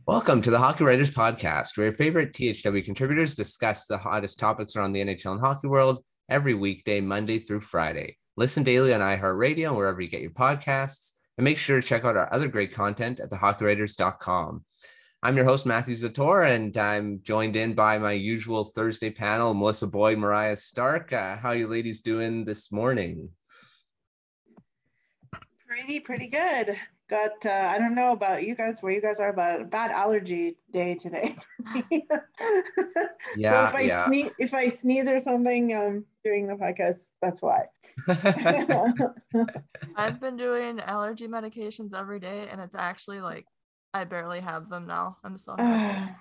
Welcome to the Hockey Writers Podcast, where your favorite THW contributors discuss the hottest topics around the NHL and hockey world every weekday, Monday through Friday. Listen daily on iHeartRadio and wherever you get your podcasts, and make sure to check out our other great content at thehockeywriters.com. I'm your host, Matthew Zator, and I'm joined in by my usual Thursday panel, Melissa Boyd, Mariah Stark. How are you ladies doing this morning? Pretty good. Got I don't know about you guys, where you guys are, but a bad allergy day today for me. So if I sneeze or something during the podcast, that's why. I've been doing allergy medications every day, and it's actually like I barely have them now. I'm so happy.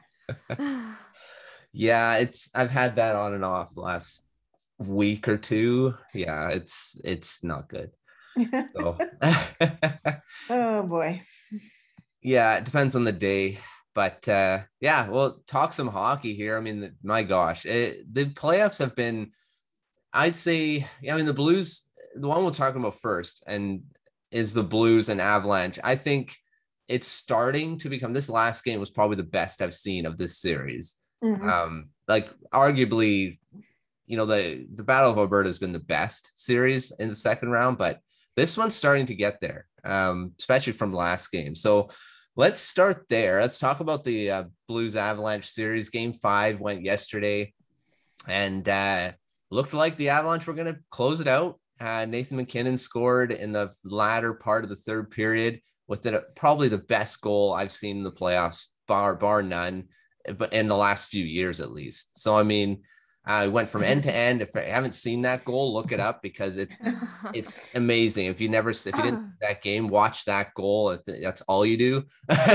Yeah, I've had that on and off the last week or two. Yeah, it's not good. So oh boy. Yeah, it depends on the day. But yeah, we'll talk some hockey here. I mean, my gosh, the playoffs have been, I'd say, the Blues, the one we're talking about first, and is the Blues and Avalanche. I think it's starting to become, this last game was probably the best I've seen of this series. Like arguably, the Battle of Alberta has been the best series in the second round, but this one's starting to get there, especially from last game. So let's start there. Let's talk about the Blues Avalanche series. Game 5 went yesterday, and looked like the Avalanche were going to close it out. Nathan MacKinnon scored in the latter part of the third period with probably the best goal I've seen in the playoffs, bar none, but in the last few years at least. So, I mean, went from end to end. If I haven't seen that goal, look it up because it's amazing. If you didn't see that game, watch that goal. If that's all you do.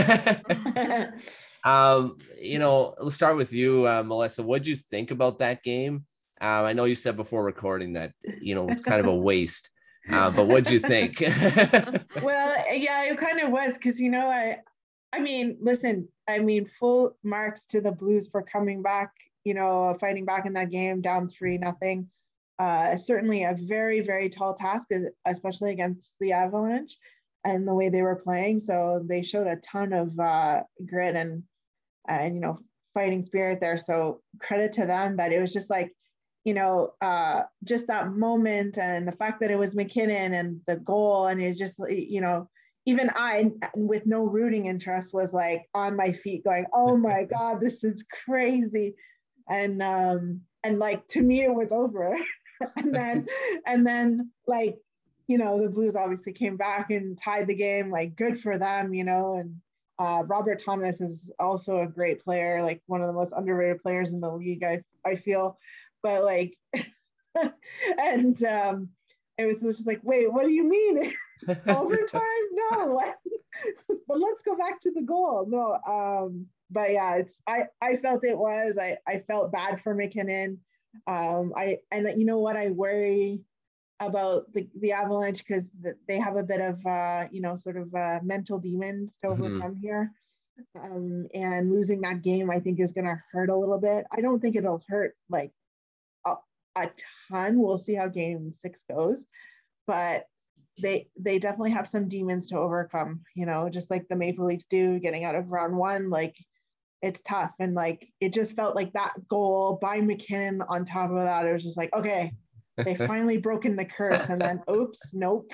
Let's start with you, Melissa. What did you think about that game? I know you said before recording that it's kind of a waste, but what did you think? Well, yeah, it kind of was because I mean, listen, full marks to the Blues for coming back. Fighting back in that game down 3-0. Certainly a very, very tall task, especially against the Avalanche and the way they were playing. So they showed a ton of grit and fighting spirit there. So credit to them. But it was just like, just that moment and the fact that it was MacKinnon and the goal, and it just, even I, with no rooting interest, was like on my feet going, oh my God, this is crazy. And like, to me, it was over. and then like, the Blues obviously came back and tied the game, like good for them, and Robert Thomas is also a great player, like one of the most underrated players in the league, I feel. But like, and it was just like, wait, what do you mean? Overtime? No. But let's go back to the goal. No. But yeah, I felt it was. I felt bad for MacKinnon. You know what, I worry about the Avalanche because they have a bit of mental demons to overcome here. And losing that game, I think, is going to hurt a little bit. I don't think it'll hurt like a ton. We'll see how game 6 goes, but they definitely have some demons to overcome, just like the Maple Leafs do getting out of round 1. Like, it's tough. And like, it just felt like that goal by MacKinnon on top of that, it was just like, okay, they finally broken the curse. And then, oops, nope.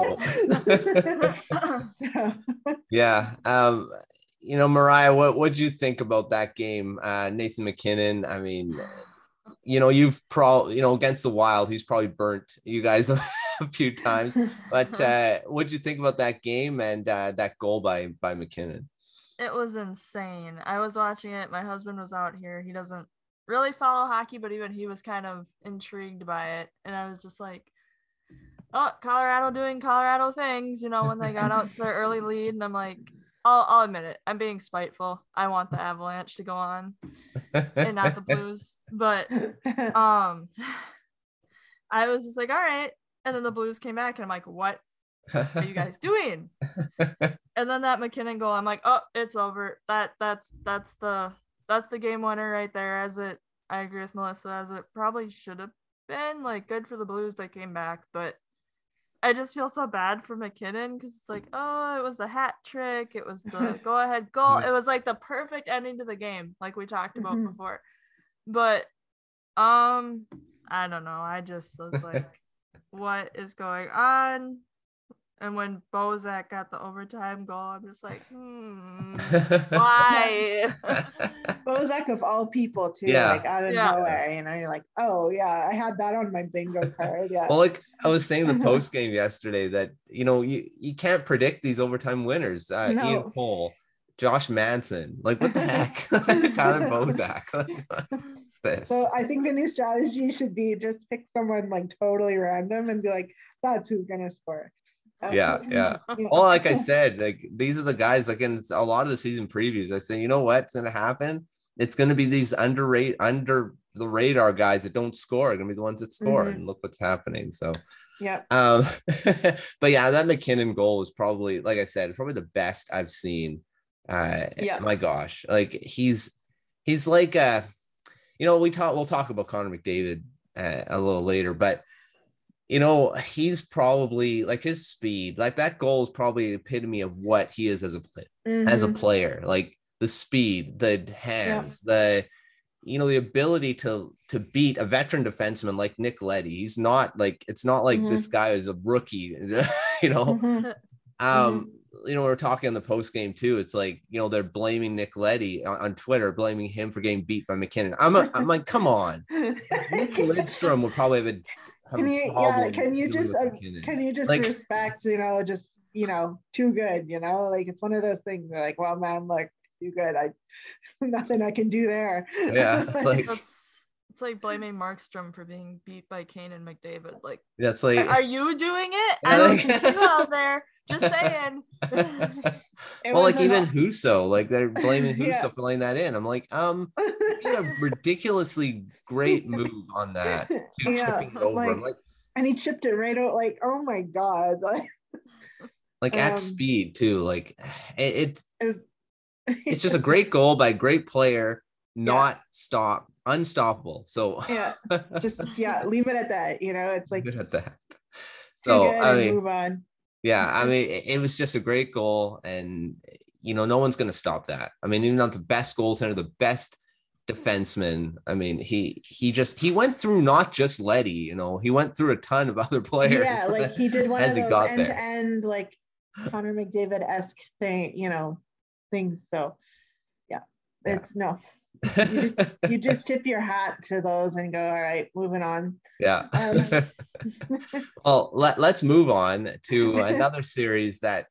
Yeah. Mariah, what'd you think about that game? Nathan MacKinnon, I mean, you've against the Wild, he's probably burnt you guys a few times, but what'd you think about that game and that goal by MacKinnon? It was insane. I was watching it. My husband was out here. He doesn't really follow hockey, but even he was kind of intrigued by it. And I was just like, oh, Colorado doing Colorado things, when they got out to their early lead. And I'm like, I'll admit it. I'm being spiteful. I want the Avalanche to go on and not the Blues. But I was just like, all right. And then the Blues came back and I'm like, what are you guys doing? And then that MacKinnon goal, I'm like, oh, it's over. That's the game winner right there. I agree with Melissa, as it probably should have been. Like, good for the Blues, they came back, but I just feel so bad for McKinnon because it's like, oh, it was the hat trick, it was the go-ahead goal, it was like the perfect ending to the game, like we talked about before. But I don't know. I just was like, what is going on? And when Bozak got the overtime goal, I'm just like, why? Bozak of all people too, like out of nowhere, you know, you're like, oh yeah, I had that on my bingo card. Yeah. Well, like I was saying the post game yesterday that, you know, you can't predict these overtime winners. Ian Cole, Josh Manson, like what the heck? Tyler Bozak. What's this? So I think the new strategy should be just pick someone like totally random and be like, that's who's gonna score. Yeah. Well, like I said, like these are the guys, like in a lot of the season previews, I say, you know what's going to happen? It's going to be these under the radar guys that don't score are going to be the ones that score, and look what's happening. So, but yeah, that McKinnon goal was probably, like I said, probably the best I've seen. My gosh, like he's like, you know, we'll talk about Connor McDavid a little later, but you know, he's probably like his speed, like that goal is probably the epitome of what he is as a player, like the speed, the hands, the, you know, the ability to beat a veteran defenseman like Nick Leddy. He's not like, it's not like this guy is a rookie, you know. You know, we're talking in the post game too. It's like, you know, they're blaming Nick Leddy on Twitter, blaming him for getting beat by McKinnon. I'm like, come on. Nick Lidstrom would probably have can you just like, respect, you know, just, you know, too good, you know, like it's one of those things where like, well, man, like too good. Nothing I can do there. Yeah. It's like blaming Markstrom for being beat by Kane and McDavid. Like, that's like, are you doing it? I don't see you out there. Just saying. Well, like even Husso, like they're blaming Husso for letting that in. I'm like, he had a ridiculously great move on that, chipping it over. I'm like, and he chipped it right out. Like, oh my god, like at speed too. Like it's just a great goal by a great player, not unstoppable. So leave it at that. You know, it's like leave it at that. So I mean, move on. Yeah, I mean, it was just a great goal, and you know, no one's going to stop that. I mean, even not the best goaltender, the best defenseman. I mean, he went through not just Leddy, you know, he went through a ton of other players. Yeah, like he did one of those end-to-end, like Connor McDavid-esque thing, you know, things. So it's no. You just tip your hat to those and go, all right, moving on. Yeah. Well, let's move on to another series that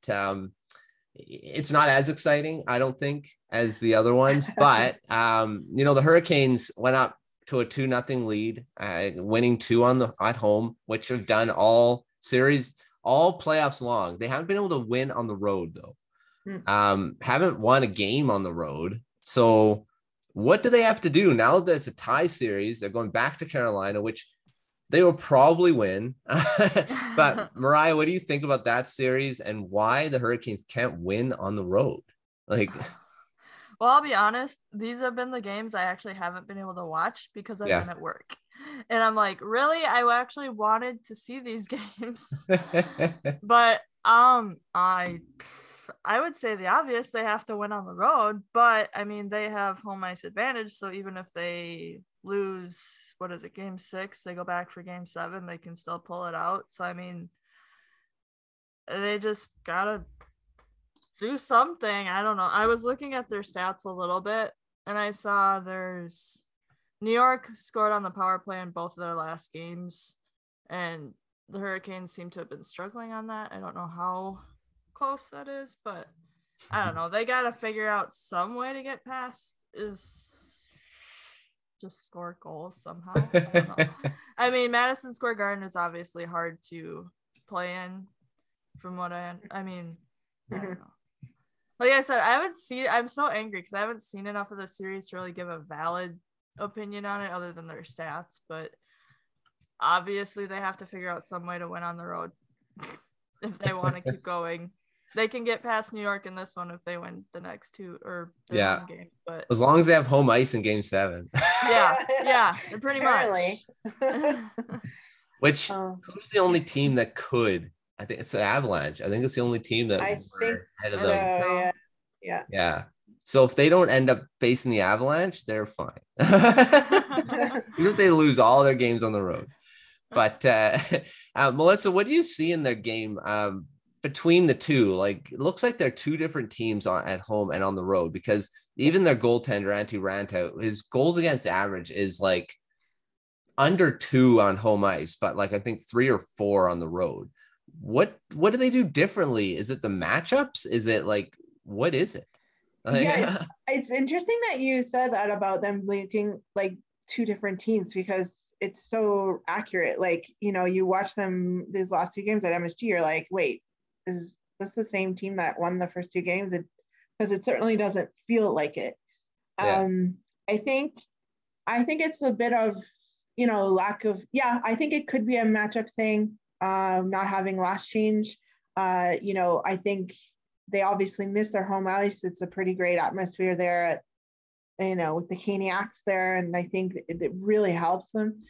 it's not as exciting, I don't think, as the other ones, but you know, the Hurricanes went up to a 2-0 lead, winning 2 at home, which have done all playoffs long. They haven't been able to win on the road though. Haven't won a game on the road. So what do they have to do now that it's a tie series? They're going back to Carolina, which they will probably win. But Mariah, what do you think about that series and why the Hurricanes can't win on the road? Like, well, I'll be honest, these have been the games I actually haven't been able to watch because I've been at work. And I'm like, really? I actually wanted to see these games. But I would say the obvious, they have to win on the road, but I mean, they have home ice advantage. So even if they lose, game 6, they go back for game 7, they can still pull it out. So, I mean, they just gotta do something. I don't know. I was looking at their stats a little bit and I saw there's New York scored on the power play in both of their last games, and the Hurricanes seem to have been struggling on that. I don't know how close that is, but I don't know. They got to figure out some way to get past, is just score goals somehow. I don't know. I mean, Madison Square Garden is obviously hard to play in from what I mean, I don't know. Like I said, I'm so angry because I haven't seen enough of the series to really give a valid opinion on it other than their stats, but obviously they have to figure out some way to win on the road if they want to keep going. They can get past New York in this one if they win the next two or one game. But as long as they have home ice in game 7. Yeah, pretty much. Which who's the only team that could I think it's the Avalanche. I think it's the only team that I think we're ahead of I so. them. think so. Yeah. Yeah. Yeah. So if they don't end up facing the Avalanche, they're fine. Even if they lose all their games on the road. But Melissa, what do you see in their game between the two? Like, it looks like they're two different teams at home and on the road, because even their goaltender, Antti Raanta, his goals against average is like under 2 on home ice, but like I think 3 or 4 on the road. What do they do differently? Is it the matchups? Is it like, what is it? Yeah, it's interesting that you said that about them linking like two different teams, because it's so accurate. Like, you watch them these last 2 games at MSG, you're like, wait, is this the same team that won the first 2 games? Because it certainly doesn't feel like it. Yeah. I think it's a bit of, lack of, I think it could be a matchup thing, not having last change. I think they obviously miss their home ice. It's a pretty great atmosphere there at, with the Caniacs there. And I think it really helps them.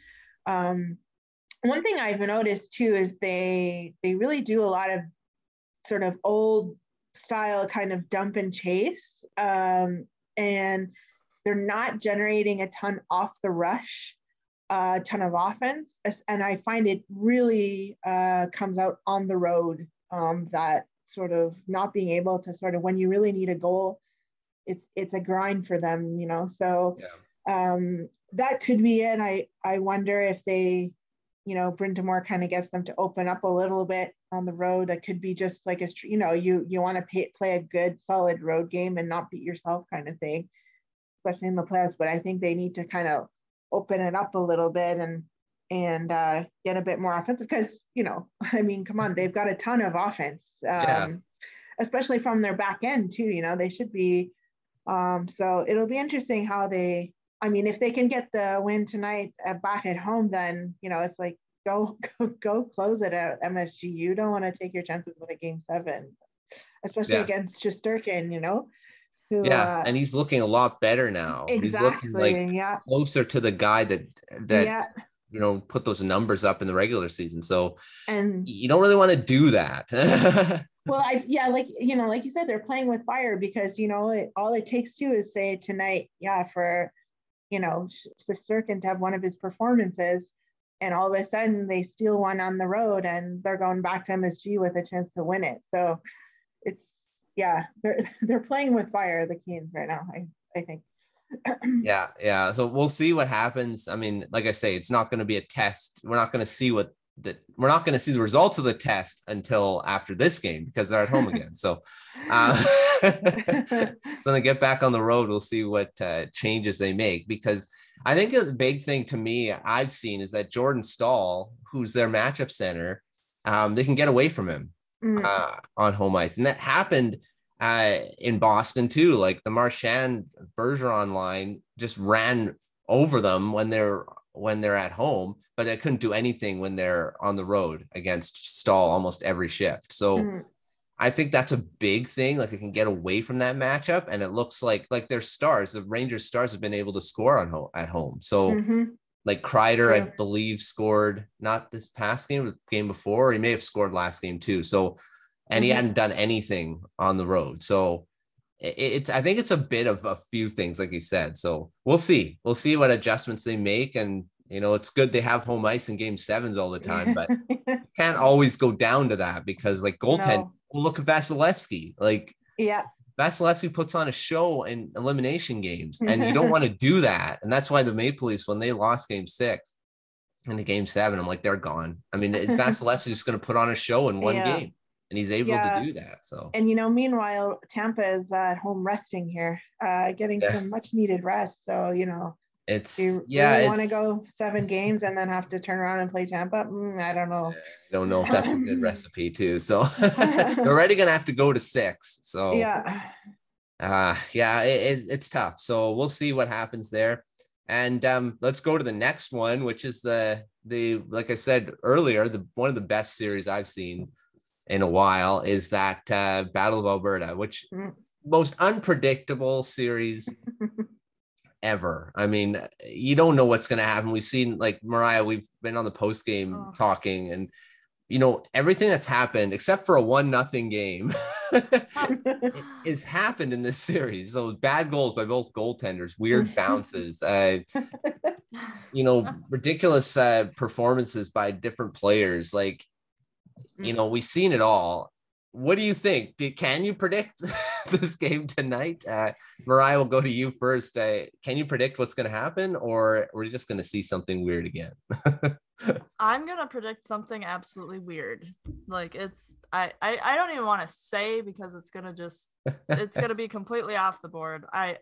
One thing I've noticed too is they really do a lot of sort of old style kind of dump and chase. And they're not generating a ton off the rush, a ton of offense. And I find it really comes out on the road, that sort of not being able to sort of, when you really need a goal, it's a grind for them, so that could be it. I wonder if they, Bryn Mawr kind of gets them to open up a little bit on the road. That could be just like you want to play a good solid road game and not beat yourself kind of thing, especially in the playoffs. But I think they need to kind of open it up a little bit and get a bit more offensive, because come on, they've got a ton of offense, especially from their back end too. They should be. So it'll be interesting how if they can get the win tonight back at home, then it's like go close it at MSG. You don't want to take your chances with a game 7, especially against Shesterkin. Who, and he's looking a lot better now. Exactly. He's looking like closer to the guy that put those numbers up in the regular season. So and you don't really want to do that. Well, like you said, they're playing with fire, because all it takes too is say tonight, for Shesterkin to have one of his performances, and all of a sudden they steal one on the road and they're going back to MSG with a chance to win it. So it's they're playing with fire, the Canes, right now, I think. Yeah. So we'll see what happens. I mean, like I say, it's not going to be a test. We're not going to see we're not going to see the results of the test until after this game, because they're at home again. So when they get back on the road, we'll see what changes they make, because I think the big thing to me I've seen is that Jordan Staal, who's their matchup center, they can get away from him on home ice. And that happened in Boston too. Like the Marchand Bergeron line just ran over them when they're at home, but they couldn't do anything when they're on the road against Staal almost every shift. So I think that's a big thing. Like, they can get away from that matchup, and it looks like their stars, the Rangers stars, have been able to score at home. So like Kreider, I believe, scored not this past game, but the game before. He may have scored last game too. So, and he hadn't done anything on the road. So I think it's a bit of a few things, like you said. So we'll see what adjustments they make. And, it's good they have home ice in game 7s all the time, but can't always go down to that, because like goaltend, look at Vasilevsky. Like, Vasilevsky puts on a show in elimination games, and you don't want to do that. And that's why the Maple Leafs, when they lost game 6 into game 7, I'm like, they're gone. I mean, Vasilevsky's just going to put on a show in one game. And he's able to do that. So, and meanwhile, Tampa is at home resting here, getting some much needed rest. So, it's you really want to go 7 games and then have to turn around and play Tampa. I don't know. I don't know if that's a good recipe too. So they're already gonna have to go to 6. So it's tough. So we'll see what happens there. And let's go to the next one, which is the like I said earlier, one of the best series I've seen in a while is that Battle of Alberta, which most unpredictable series ever. I mean, you don't know what's going to happen. We've seen, like, Mariah, we've been on the post game talking, and everything that's happened except for a 1-0 game is happened in this series. Those bad goals by both goaltenders, weird bounces, ridiculous performances by different players. Like, we've seen it all. What do you think? Can you predict this game tonight? Mariah, will go to you first. Can you predict what's going to happen, or we're just going to see something weird again? I'm going to predict something absolutely weird. Like I don't even want to say because it's going to be completely off the board. I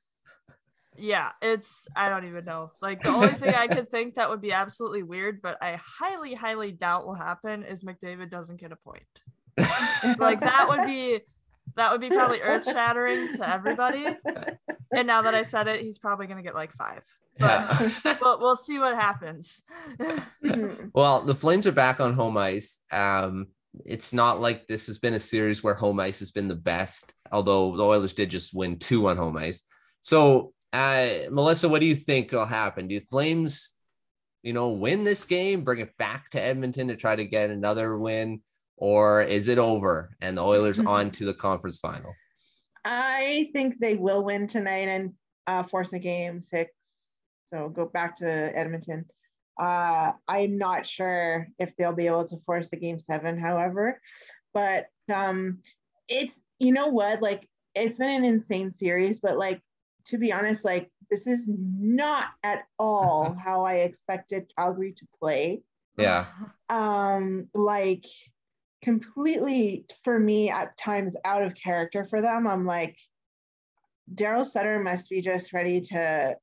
don't even know. Like, the only thing I could think that would be absolutely weird, but I highly, highly doubt will happen, is McDavid doesn't get a point. Like, that would be probably earth-shattering to everybody. And now that I said it, he's probably going to get like 5. But we'll see what happens. Well, the Flames are back on home ice. It's not like this has been a series where home ice has been the best, although the Oilers did just win 2 on home ice. So, Melissa, what do you think will happen? Do Flames, win this game, bring it back to Edmonton to try to get another win, or is it over and the Oilers on to the conference final? I think they will win tonight and force a game 6. So go back to Edmonton. I'm not sure if they'll be able to force a game 7, however, but it's, like, it's been an insane series, but like, to be honest, like, this is not at all how I expected Calgary to play. Yeah. Like, completely, for me, at times out of character for them. I'm like, Daryl Sutter must be just ready to,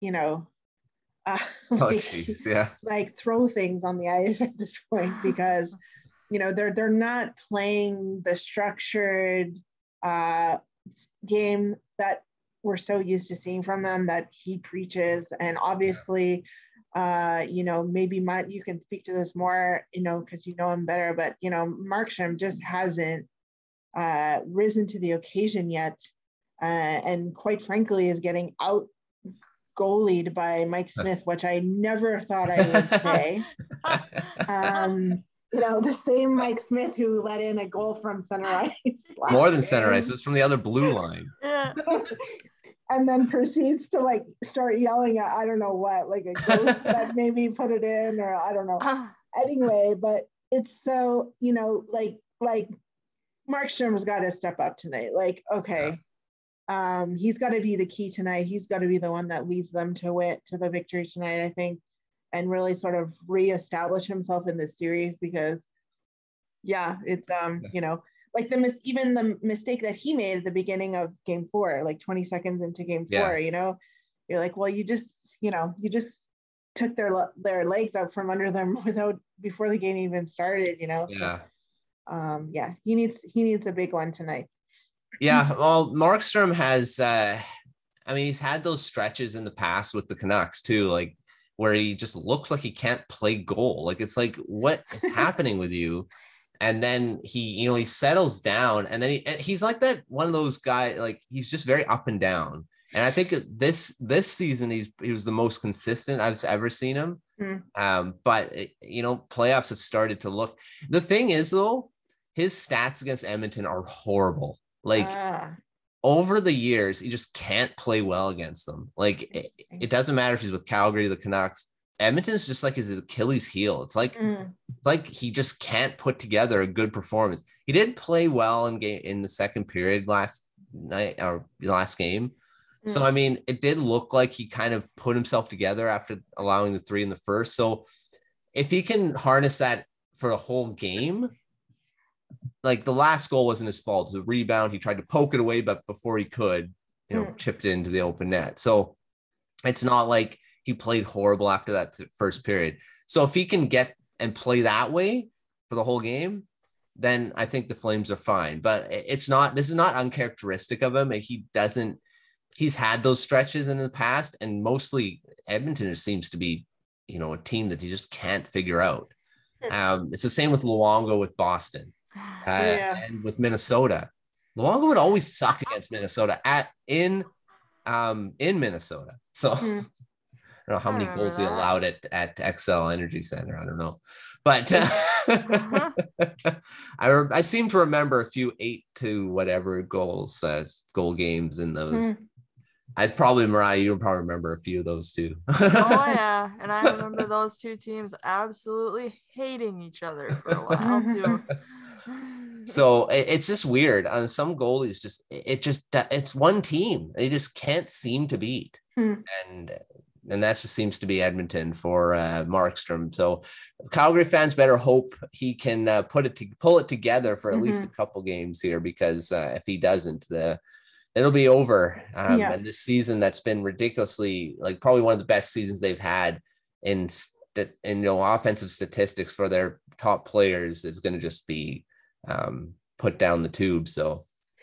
like throw things on the ice at this point, because they're not playing the structured game that we're so used to seeing from them, that he preaches. And obviously maybe you can speak to this more, because you know him better, but Markstrom just hasn't risen to the occasion yet, and quite frankly is getting out goalied by Mike Smith, which I never thought I would say. The same Mike Smith who let in a goal from center ice. More than center ice, it's from the other blue line. Yeah. And then proceeds to like start yelling at, I don't know what, like a ghost that maybe put it in, or I don't know. Anyway, but it's so, like Markstrom's got to step up tonight. Like, okay. He's got to be the key tonight. He's got to be the one that leads them to the victory tonight, I think, and really sort of reestablish himself in this series, because it's like even the mistake that he made at the beginning of game 4, like 20 seconds into game 4, you're like, well, you just took their legs out from under them before the game even started, So, he needs a big one tonight. Yeah, well, Markstrom has, he's had those stretches in the past with the Canucks too, like where he just looks like he can't play goal. Like, it's like, what is happening with you? And then he settles down, and then he's like that one of those guys, like he's just very up and down. And I think this season he was the most consistent I've ever seen him. But playoffs have started to look. The thing is though, his stats against Edmonton are horrible. Like over the years, he just can't play well against them. Like it doesn't matter if he's with Calgary, the Canucks. Edmonton's just like his Achilles heel. It's like he just can't put together a good performance. He did play well in the second period last night or last game. So it did look like he kind of put himself together after allowing the 3 in the first. So if he can harness that for a whole game. Like the last goal wasn't his fault. It was a rebound. He tried to poke it away, but before he could, chipped it into the open net. So it's not like he played horrible after that first period. So if he can get and play that way for the whole game, then I think the Flames are fine. But this is not uncharacteristic of him. He's had those stretches in the past, and mostly Edmonton seems to be, a team that he just can't figure out. It's the same with Luongo with Boston. And with Minnesota, Luongo would always suck against Minnesota in Minnesota. So don't know how I many remember goals he that. allowed at XL Energy Center. I don't know, but I seem to remember a few 8 to whatever goals, goal games in those. I'd probably, Mariah, you would probably remember a few of those too. Oh yeah, and I remember those two teams absolutely hating each other for a while too. So it's just weird. On some goalies, it's one team. They just can't seem to beat, and that just seems to be Edmonton for Markstrom. So Calgary fans better hope he can pull it together for at least a couple games here, because if he doesn't, it'll be over. And this season that's been ridiculously, like, probably one of the best seasons they've had in offensive statistics for their top players is going to just be put down the tube. So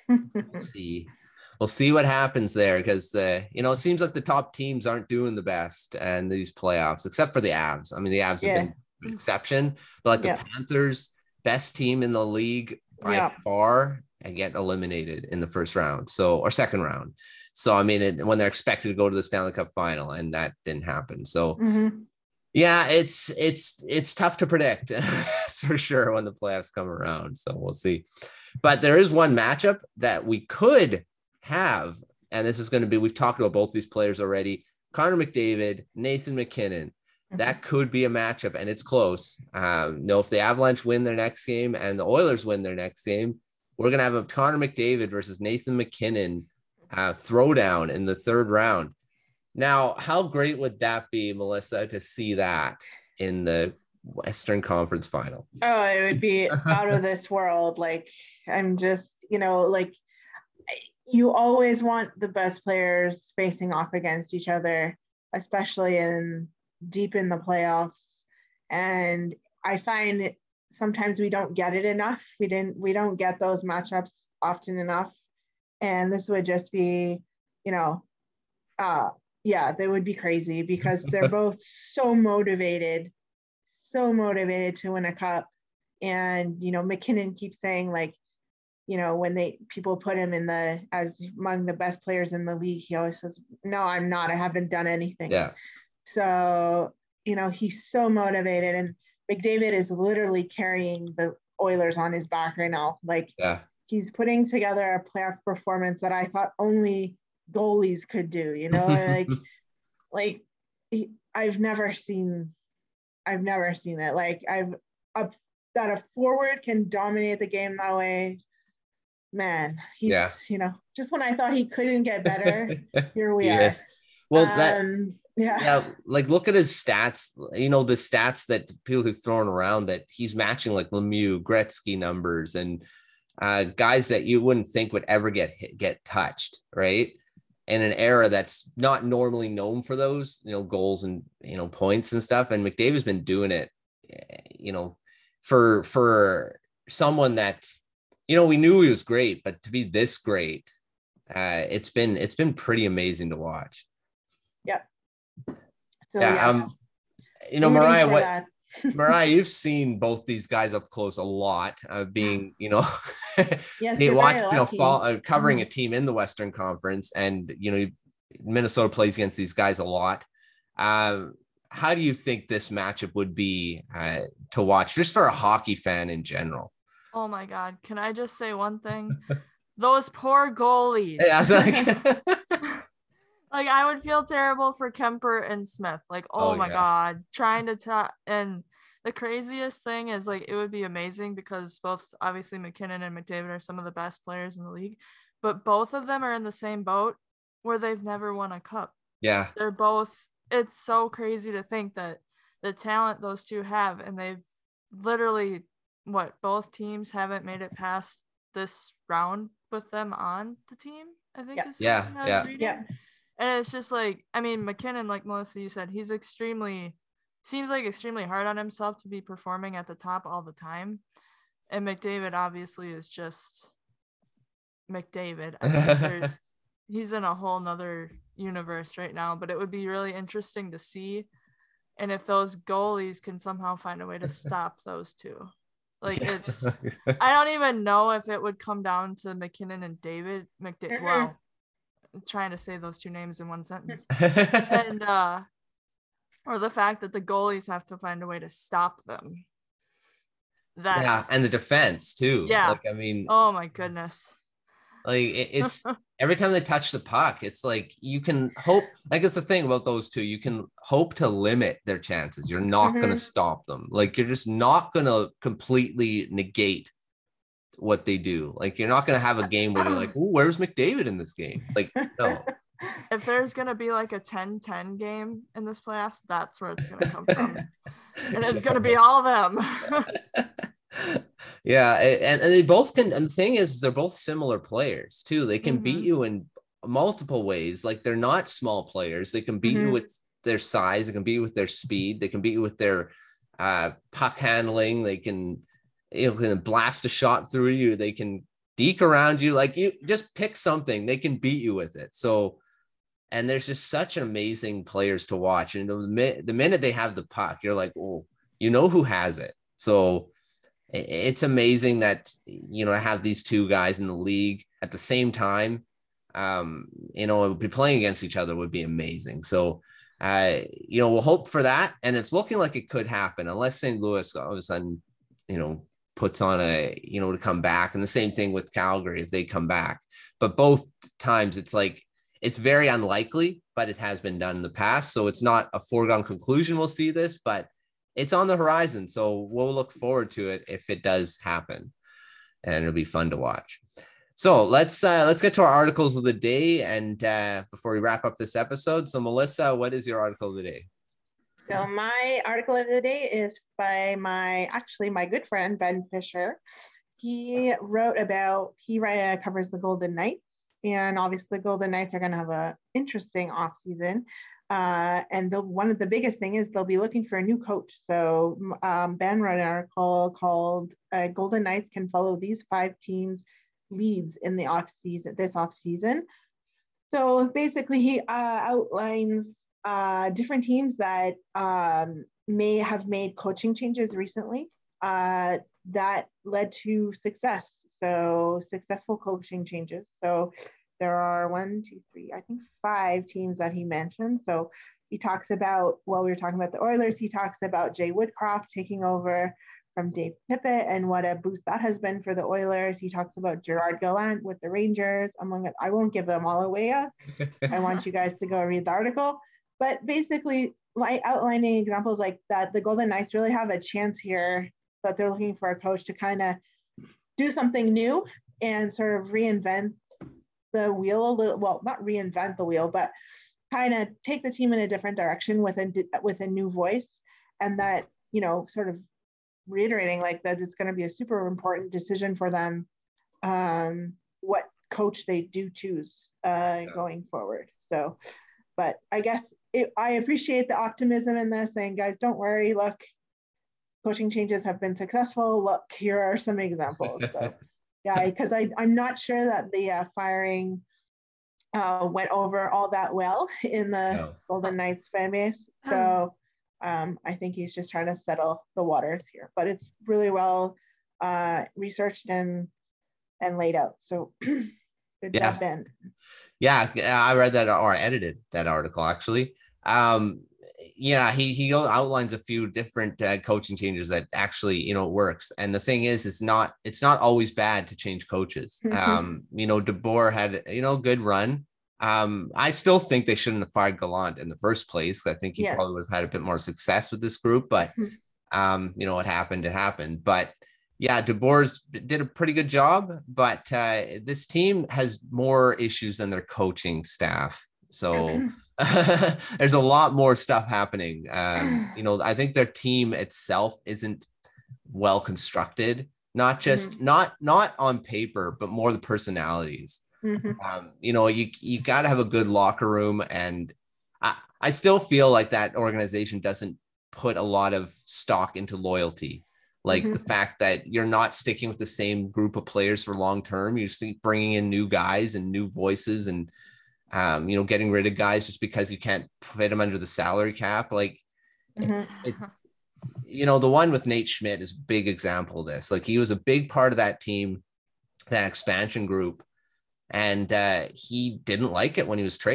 we'll see what happens there, because it seems like the top teams aren't doing the best and these playoffs, except for the Avs. I mean, the Avs have been an exception, but like the Panthers, best team in the league by far, and get eliminated in the first round, or second round. So I mean, when they're expected to go to the Stanley Cup final, and that didn't happen. So yeah, it's tough to predict. That's for sure when the playoffs come around. So we'll see. But there is one matchup that we could have, and this is going to be, we've talked about both these players already, Connor McDavid, Nathan MacKinnon. That could be a matchup, and it's close. If the Avalanche win their next game and the Oilers win their next game, we're going to have a Connor McDavid versus Nathan MacKinnon throwdown in the third round. Now, how great would that be, Melissa, to see that in the Western Conference final? Oh, it would be out of this world. Like, I'm just, you always want the best players facing off against each other, especially deep in the playoffs. And I find that sometimes we don't get it enough. We don't get those matchups often enough. And this would just be, they would be crazy, because they're both so motivated to win a cup. And, MacKinnon keeps saying, like, when people put him as among the best players in the league, he always says, no, I'm not, I haven't done anything. Yeah. So, he's so motivated, and McDavid is literally carrying the Oilers on his back right now. Like, he's putting together a playoff performance that I thought only goalies could do, I've never seen it. Like, that a forward can dominate the game that way. Man, he's, just when I thought he couldn't get better, here we are. Well, like, look at his stats, the stats that people who've thrown around, that he's matching like Lemieux, Gretzky numbers, and guys that you wouldn't think would ever get touched, right? In an era that's not normally known for those, goals and, points and stuff. And McDavid's been doing it, for someone that, we knew he was great, but to be this great, it's been pretty amazing to watch. Yeah. So, Mariah, Mariah, you've seen both these guys up close a lot, being, covering a team in the Western Conference, and, Minnesota plays against these guys a lot. How do you think this matchup would be to watch, just for a hockey fan in general? Oh my God. Can I just say one thing? Those poor goalies. Yeah, like, I would feel terrible for Kemper and Smith. Like, oh my God, trying to and the craziest thing is, like, it would be amazing, because both, obviously, MacKinnon and McDavid are some of the best players in the league, but both of them are in the same boat where they've never won a cup. Yeah. They're both, it's so crazy to think that the talent those two have, and they've literally, both teams haven't made it past this round with them on the team, I think. Yeah. And it's just like, I mean, MacKinnon, like Melissa, you said, he's extremely hard on himself to be performing at the top all the time. And McDavid obviously is just McDavid. I think he's in a whole nother universe right now, but it would be really interesting to see. And if those goalies can somehow find a way to stop those two. Like, I don't even know if it would come down to MacKinnon and David McDavid. Wow. I'm trying to say those two names in one sentence. And Or the fact that the goalies have to find a way to stop them. Yeah, and the defense too. Yeah. Like, I mean, oh my goodness. like it's every time they touch the puck, it's like you can hope. Like, it's the thing about those two, you can hope to limit their chances. You're not going to stop them. Like, you're just not going to completely negate what they do. Like, you're not going to have a game where you're like, "Ooh, where's McDavid in this game?" Like, no. If there's going to be like a 10-10 game in this playoffs, that's where it's going to come from. And it's going to be all of them. Yeah, and they both can. And the thing is, they're both similar players too. They can beat you in multiple ways. Like, they're not small players. They can beat you with their size. They can beat you with their speed. They can beat you with their puck handling. They can, can blast a shot through you. They can deke around you. Like, you just pick something, they can beat you with it. So, and there's just such amazing players to watch. And the minute they have the puck, you're like, oh, who has it. So it's amazing that, I have these two guys in the league at the same time. Be playing against each other would be amazing. So, we'll hope for that. And it's looking like it could happen unless St. Louis all of a sudden, puts on to come back. And the same thing with Calgary if they come back. But both times it's like, it's very unlikely, but it has been done in the past. So it's not a foregone conclusion we'll see this, but it's on the horizon. So we'll look forward to it if it does happen, and it'll be fun to watch. So let's get to our articles of the day. And before we wrap up this episode, so Melissa, what is your article of the day? So my article of the day is by my good friend, Ben Fisher. He covers the Golden Knights. And obviously the Golden Knights are going to have an interesting offseason. And one of the biggest thing is they'll be looking for a new coach. So Ben wrote an article called Golden Knights Can Follow These 5 Teams Leads in the this offseason. So basically he outlines different teams that may have made coaching changes recently that led to success. So successful coaching changes. So there are 5 teams that he mentioned. So he talks about, we were talking about the Oilers. He talks about Jay Woodcroft taking over from Dave Tippett and what a boost that has been for the Oilers. He talks about Gerard Gallant with the Rangers. I won't give them all away. I want you guys to go read the article. But basically, like outlining examples like that, the Golden Knights really have a chance here that they're looking for a coach to kind of do something new and sort of reinvent the wheel a little. Well, not reinvent the wheel, but kind of take the team in a different direction with a new voice. And that, sort of reiterating like that it's going to be a super important decision for them what coach they do choose going forward. So, but I guess I appreciate the optimism in this, saying, guys, don't worry, look, coaching changes have been successful. Look, here are some examples. So yeah, because I'm not sure that the firing went over all that well in the Golden Knights fan base. So I think he's just trying to settle the waters here, but it's really well researched and laid out. So good job, Ben. Yeah, I read that, or I edited that article actually. He outlines a few different coaching changes that actually, works. And the thing is, it's not always bad to change coaches. DeBoer had, a good run. I still think they shouldn't have fired Gallant in the first place. I think he probably would have had a bit more success with this group, but it happened. But yeah, DeBoer's did a pretty good job, but this team has more issues than their coaching staff. So there's a lot more stuff happening. I think their team itself isn't well constructed, not just not on paper, but more the personalities. You got to have a good locker room. And I still feel like that organization doesn't put a lot of stock into loyalty. Like the fact that you're not sticking with the same group of players for long term. You're just bringing in new guys and new voices and, getting rid of guys just because you can't fit them under the salary cap. Like it's, the one with Nate Schmidt is a big example of this. Like, he was a big part of that team, that expansion group. And he didn't like it when he was traded.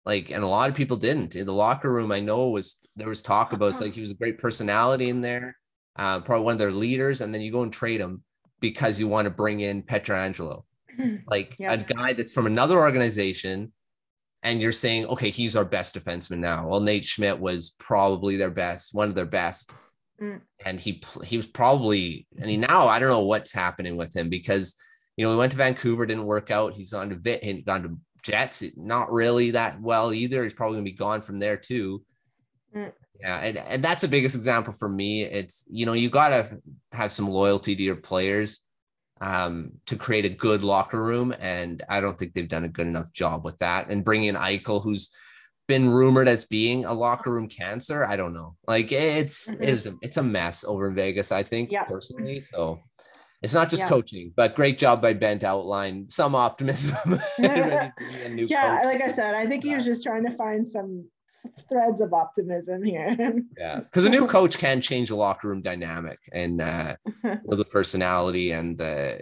Like, and a lot of people didn't. In the locker room, I know there was talk about, it's like he was a great personality in there, probably one of their leaders, and then you go and trade him because you want to bring in Pietrangelo, like a guy that's from another organization, and you're saying, okay, he's our best defenseman now. Well, Nate Schmidt was probably one of their best. And he was probably, now I don't know what's happening with him, because, he went to Vancouver, didn't work out. He's gone to Jets, not really that well either. He's probably gonna be gone from there too. Yeah, and that's the biggest example for me. It's, you gotta have some loyalty to your players to create a good locker room, and I don't think they've done a good enough job with that. And bringing in Eichel, who's been rumored as being a locker room cancer, I don't know. Like, it's a mess over in Vegas, I think, personally. So it's not just coaching, but great job by Ben to outline some optimism. Like I said, I think he was just trying to find some threads of optimism here. Yeah, because a new coach can change the locker room dynamic and the personality and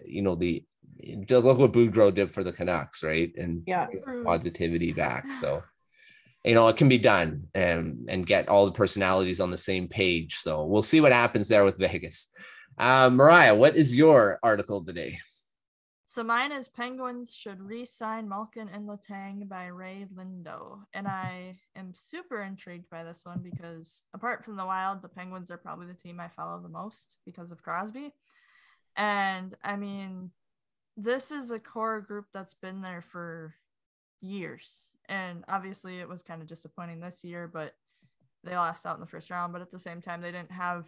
look what Boudreaux did for the Canucks, right? And positivity back. So, it can be done and get all the personalities on the same page. So we'll see what happens there with Vegas. Mariah, what is your article today? So mine is Penguins should re-sign Malkin and Letang by Ray Lindo. And I am super intrigued by this one because apart from the Wild, the Penguins are probably the team I follow the most because of Crosby. And I mean, this is a core group that's been there for years. And obviously it was kind of disappointing this year, but they lost out in the first round. But at the same time, they didn't have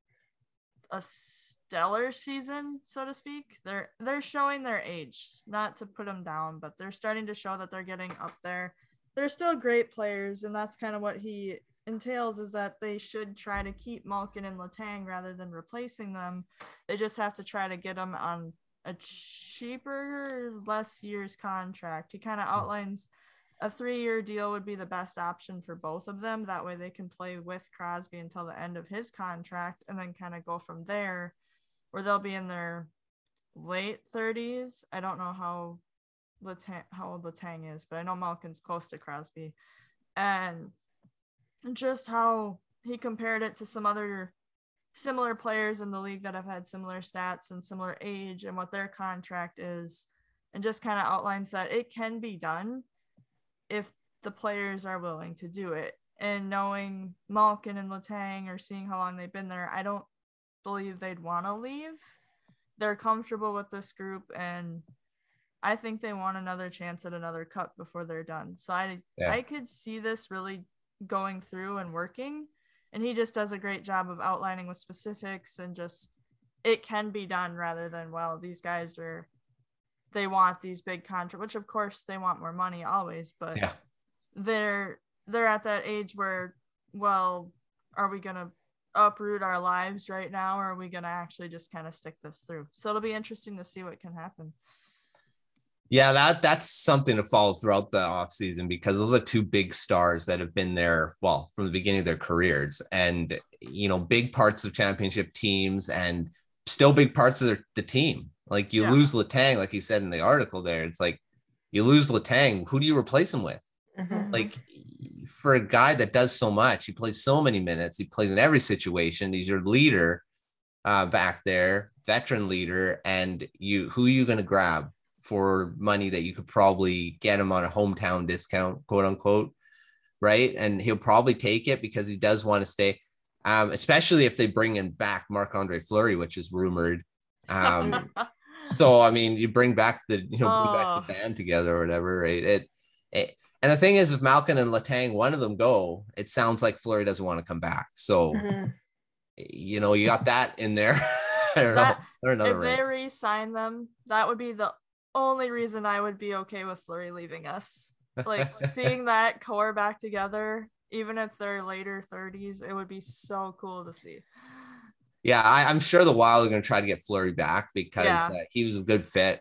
a stellar season, so to speak. They're showing their age, not to put them down, but they're starting to show that they're getting up there. They're still great players, and that's kind of what he entails, is that they should try to keep Malkin and Letang rather than replacing them. They just have to try to get them on a cheaper, less years contract. He kind of outlines a 3-year deal would be the best option for both of them. That way they can play with Crosby until the end of his contract and then kind of go from there, where they'll be in their late 30s. I don't know how old Letang is, but I know Malkin's close to Crosby. And just how he compared it to some other similar players in the league that have had similar stats and similar age and what their contract is, and just kind of outlines that it can be done if the players are willing to do it. And knowing Malkin and Letang, or seeing how long they've been there, I don't believe they'd want to leave. They're comfortable with this group, and I think they want another chance at another cup before they're done. So I could see this really going through and working, and he just does a great job of outlining with specifics, and just it can be done rather than, well, these guys they want these big contracts, which of course they want more money always, but they're at that age where, well, are we going to uproot our lives right now, or are we going to actually just kind of stick this through? So it'll be interesting to see what can happen. Yeah, that's something to follow throughout the offseason, because those are two big stars that have been there, well, from the beginning of their careers, and, big parts of championship teams, and still big parts of the team. Like, you lose Letang, like he said in the article there, it's like, you lose Letang, who do you replace him with? Mm-hmm. Like, for a guy that does so much, he plays so many minutes, he plays in every situation, he's your leader back there, veteran leader, and who are you going to grab for money that you could probably get him on a hometown discount, quote unquote, right? And he'll probably take it because he does want to stay, especially if they bring in back Marc-Andre Fleury, which is rumored. So, I mean, you bring back bring back the band together or whatever, right? And the thing is, if Malkin and Letang, one of them go, it sounds like Fleury doesn't want to come back. So, you got that in there. I don't know. If they re-sign them, that would be the only reason I would be okay with Fleury leaving us. Like, seeing that core back together, even if they're later 30s, it would be so cool to see. Yeah, I'm sure the Wild are going to try to get Fleury back because he was a good fit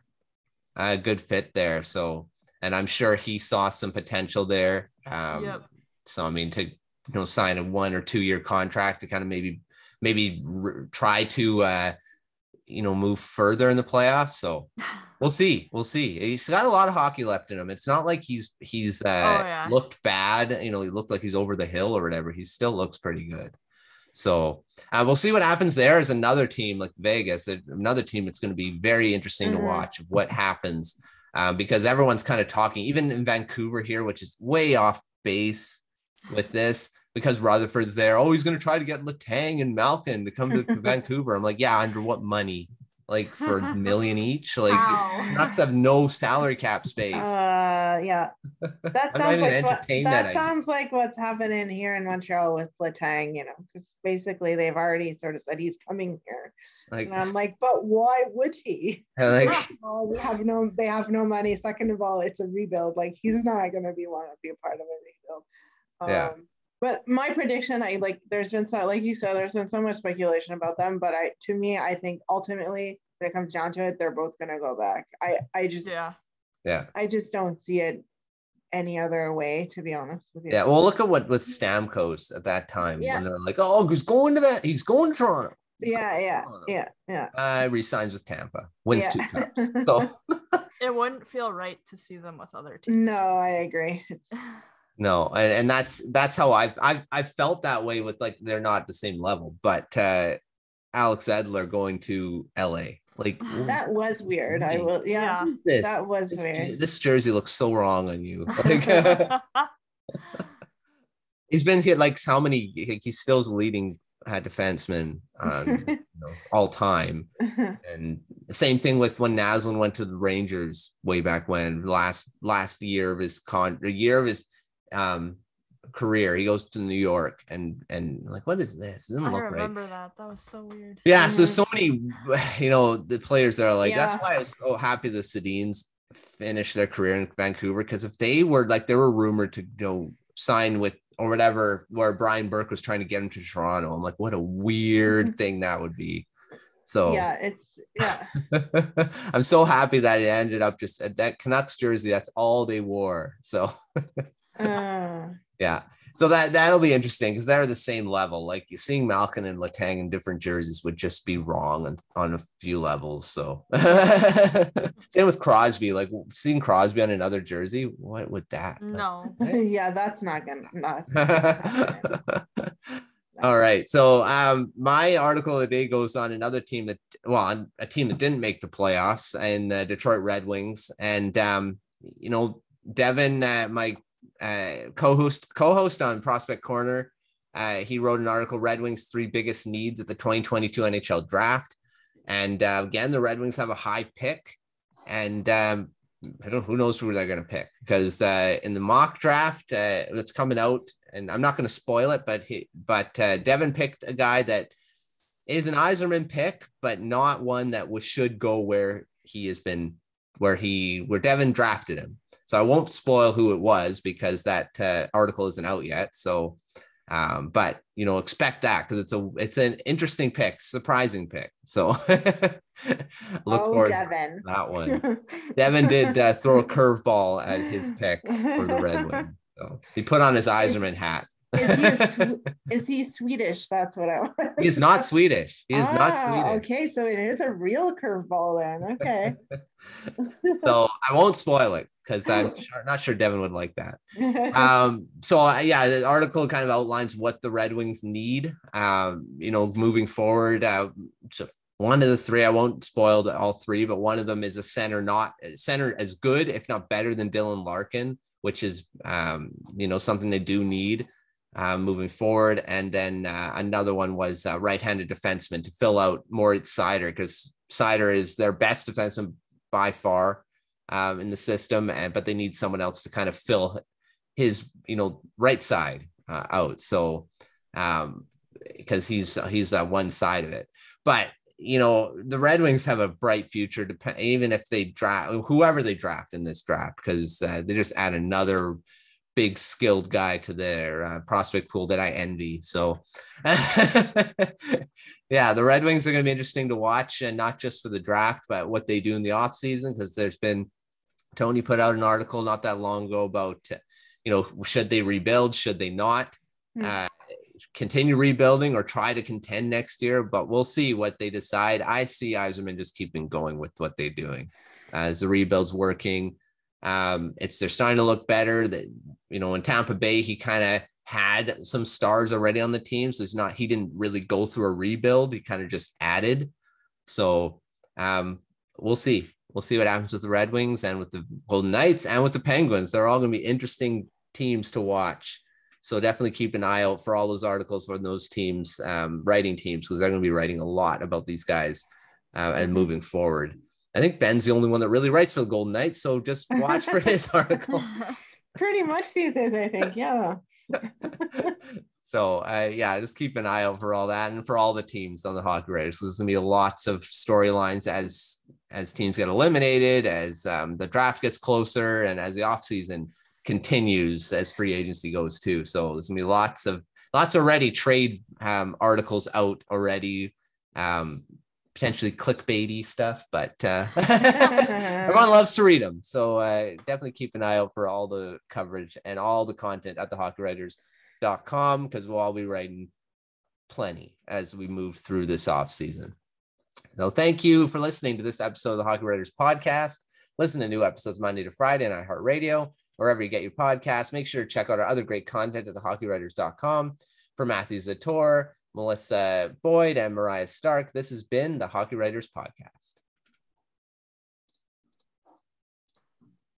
there. So, and I'm sure he saw some potential there. So, I mean, to sign a 1 or 2 year contract to kind of maybe try to move further in the playoffs. So, We'll see. We'll see. He's got a lot of hockey left in him. It's not like he's Yeah. looked bad. He looked like he's over the hill or whatever. He still looks pretty good. So we'll see what happens there. As another team like Vegas, another team that's going to be very interesting to watch of what happens, because everyone's kind of talking, even in Vancouver here, which is way off base with this, because Rutherford's there. Oh, he's going to try to get Letang and Malkin to come to Vancouver. I'm like, yeah, under what money? Like for $1 million each? Like Canucks have no salary cap space. Yeah. That sounds like sounds like what's happening here in Montreal with Letang, because basically they've already sort of said he's coming here. Like, and I'm like, but why would he? Like, they have no money. Second of all, it's a rebuild. Like, he's not gonna want to be a part of a rebuild. Yeah. But my prediction, there's been so, like you said, there's been so much speculation about them. But I think ultimately, when it comes down to it, they're both gonna go back. I just don't see it any other way, to be honest with you. Yeah, well, look at what with Stamkos at that time when they're like, oh, he's going to Toronto. Resigns with Tampa, wins 2 cups. So it wouldn't feel right to see them with other teams. No, I agree. No, and that's how I've felt that way with, like, they're not at the same level, but Alex Edler going to LA, like, that was weird. That was weird. This jersey looks so wrong on you. Like, he's been here like how many? He's still the leading defenseman all time, and the same thing with when Naslund went to the Rangers way back when, last year of his career, he goes to New York and like, what is this? It doesn't look right. I remember that was so weird. Yeah, so many the players that are like, that's why I was so happy the Sedins finished their career in Vancouver, because if they were like, they were rumored to sign with or whatever, where Brian Burke was trying to get him to Toronto, I'm like, what a weird thing that would be. So I'm so happy that it ended up just at that Canucks jersey. That's all they wore. So yeah, so that'll be interesting, because they're the same level. Like, seeing Malkin and Letang in different jerseys would just be wrong on a few levels. So same with Crosby. Like, seeing Crosby on another jersey, what would that? No. Right? Yeah, that's not gonna. All right. So my article of the day goes on another team a team that didn't make the playoffs, and the Detroit Red Wings. And Devin, my co-host on Prospect Corner, he wrote an article, Red Wings 3 biggest needs at the 2022 NHL draft. And again, the Red Wings have a high pick, and who knows who they're going to pick, because in the mock draft that's coming out, and I'm not going to spoil it, but Devin picked a guy that is an Yzerman pick, but not one that should go where he has been, where Devin drafted him. So I won't spoil who it was, because that article isn't out yet. So, but expect that, because it's an interesting pick, surprising pick. So look forward to that one. Devin did throw a curveball at his pick for the Red Wings. So he put on his Yzerman hat. Is he Swedish? That's what I want. He is not Swedish. He is not Swedish. Okay, so it is a real curveball then. Okay. So I won't spoil it, because I'm not sure Devin would like that. The article kind of outlines what the Red Wings need, moving forward. So one of the 3, I won't spoil all 3, but one of them is a center as good, if not better, than Dylan Larkin, which is, something they do need moving forward. And then another one was right-handed defenseman to fill out Moritz Seider, because Seider is their best defenseman by far in the system, but they need someone else to kind of fill his right side out. So because he's that one side of it. But the Red Wings have a bright future, even if they draft whoever they draft in this draft, because they just add another big skilled guy to their prospect pool that I envy. So yeah, the Red Wings are going to be interesting to watch, and not just for the draft, but what they do in the off season, because Tony put out an article not that long ago about, should they rebuild? Should they not continue rebuilding or try to contend next year? But we'll see what they decide. I see Yzerman just keeping going with what they're doing. as the rebuild's working. They're starting to look better. That, you know, in Tampa Bay, he kind of had some stars already on the team. So he didn't really go through a rebuild. He kind of just added. So we'll see. We'll see what happens with the Red Wings and with the Golden Knights and with the Penguins. They're all going to be interesting teams to watch. So definitely keep an eye out for all those articles from those teams, writing teams, because they're going to be writing a lot about these guys and moving forward. I think Ben's the only one that really writes for the Golden Knights. So just watch for his article. Pretty much these days, I think. Yeah. So just keep an eye out for all that and for all the teams on the Hockey Writers. There's going to be lots of storylines as teams get eliminated, as the draft gets closer, and as the offseason continues, as free agency goes too. So there's gonna be lots already trade articles out already, potentially clickbaity stuff, but everyone loves to read them. So definitely keep an eye out for all the coverage and all the content at thehockeywriters.com, because we'll all be writing plenty as we move through this off season. So thank you for listening to this episode of the Hockey Writers podcast. Listen to new episodes Monday to Friday on iHeartRadio, wherever you get your podcasts. Make sure to check out our other great content at thehockeywriters.com. For Matthew Zator, Melissa Boyd, and Mariah Stark, this has been the Hockey Writers Podcast.